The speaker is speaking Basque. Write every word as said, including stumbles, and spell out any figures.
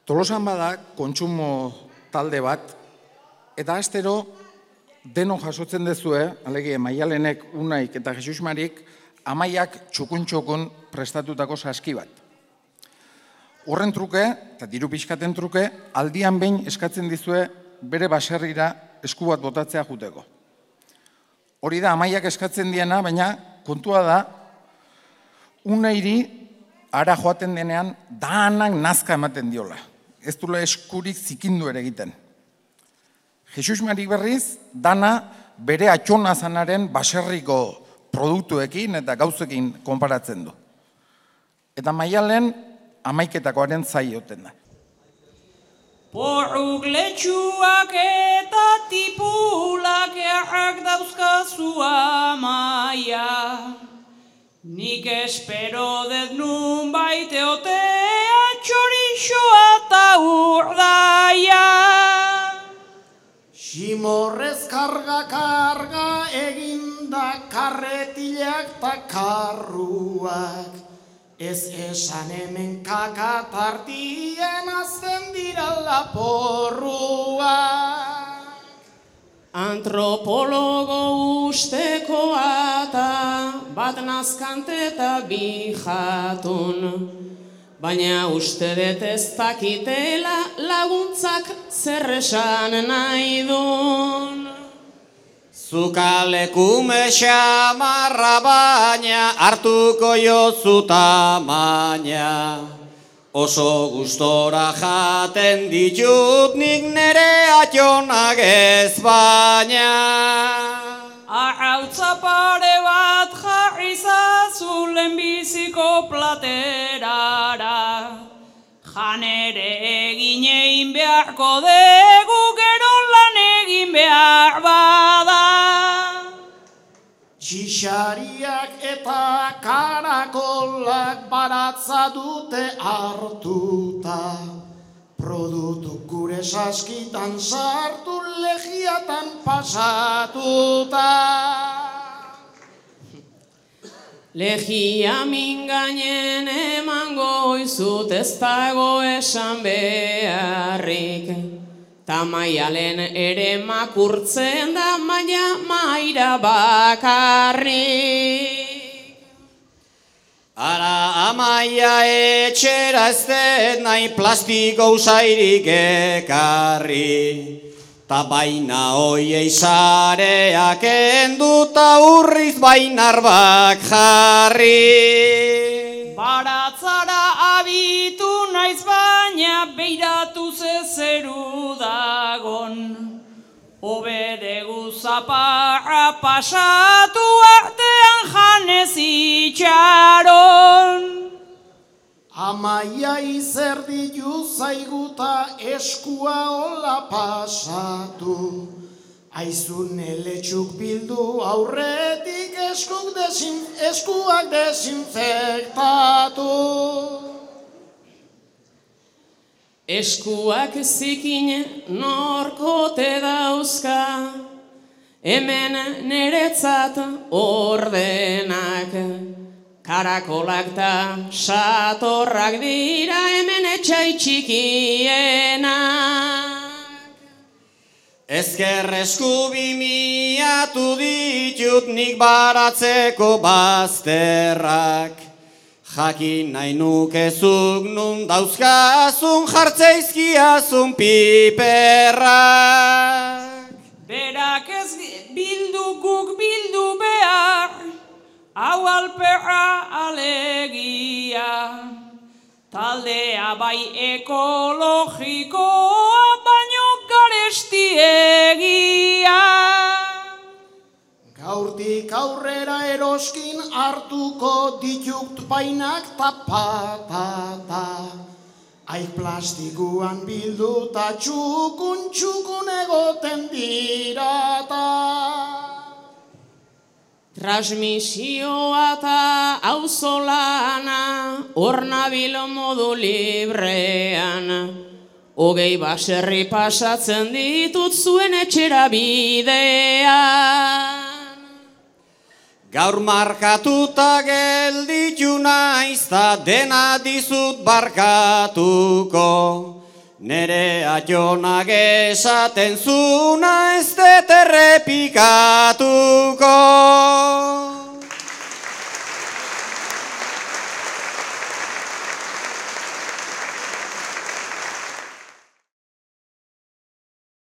Tolosan bada kontsumo talde bat, eta astero deno jasotzen dezue, alegia Maialenek, Unaik eta Jesus Marik, amaiak txukun-txukun prestatutako saski bat. Horren truke, eta diru pixkaten truke, aldian behin eskatzen dizue bere baserrira esku bat botatzea juteko. Hori da amaiak eskatzen diena, baina kontua da, Unairi ara joaten denean danak nazka ematen diola. Ez dula eskurik zikindu ere egiten. Jesus Marik berriz, dana bere atxona zanaren baserriko produktuekin eta gauzekin konparatzen du. Eta Maialen amaiketakoaren zaioten da. Porruk letxuak eta tipulak errak dauzkazu amaia. Nik espero dut nun baite otean txorixoa eta urdaia. Ximorrez karga-karga eginda karretilak ta karruak. Ez esan hemen kakatartien azten dira laporruak. Antropologo ustekoa eta bat nazkante eta bi jatun. Baina uste dut ez dakitela laguntzak zer esan nahi dun. Zukalekume xamarra baina hartuko jozu tamaina. Oso gustora jaten ditut nik nere atxonak ez baina. Arrautza pare bat jarri zazu lehenbiziko platerara. Janere egin egin beharko dugu gero lan egin behar bada. Txixariak eta karakolak baratza dute hartuta. Produktu gure saskitan sartu legiatan pasatuta. Legia mingainen emango izut ez dago esan beharrik. Ta Maialen ere makurtzen da maia maira bakarrik. Ara amaia etxera ez dut nahi plastiko usairik ekarri. Ta baina hoiei sareak enduta urriz bainarbak jarri. Baratzara abitu naiz baina beiratu zezeru dagon. Obedegu zaparra pasatu artean janez itxaron. Amaia izerditu zaiguta eskua hola pasatu. Aizun eletxuk bildu aurretik eskuk desin, eskuak desinfektatu. Eskuak zikin norkote dauzka, hemen niretzat ordenak. Karakolak ta satorrak dira hemen etxai txikienak. Ezker esku bimiatu ditut nik baratzeko bazterrak. Jakin nahi nukezuk nun dauzkazun jartzeizkiazun piperrak. Berak ez bildu guk bildu behar, hau alperra alegia. Taldea bai ekologikoa baino garestiegia. Gaurtik aurrera eroskin hartuko ditut painak ta patata. Ai plastikuan bilduta txukun txukun egoten dirata. Transmisioa eta auzolana hor nabil modu librean. Hogei baserri pasatzen ditut zuen etxera bidean. Gaur markatuta gelditu naiz ta dena dizut barkatuko. Nere atxonak esaten zuna ez dut errepikatuko.